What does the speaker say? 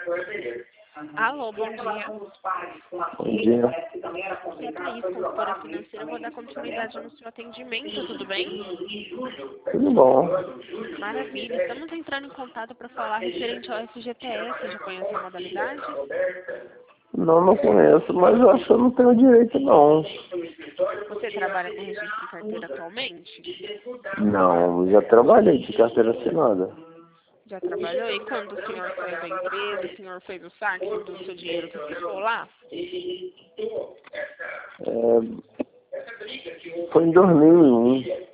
Alô, bom dia. Bom dia. Aqui é a Thaís, consultora financeira. Eu vou dar continuidade no seu atendimento, tudo bem? Tudo bom? Maravilha. Estamos entrando em contato para falar referente ao FGTS. Você já conhece a modalidade? Não conheço, mas eu acho que eu não tenho direito, não. Você trabalha com registro em carteira atualmente? Não, já trabalhei de carteira assinada. Já trabalhou? E quando o senhor saiu da empresa, o senhor fez o saque do seu dinheiro que ficou lá? Foi em 2001.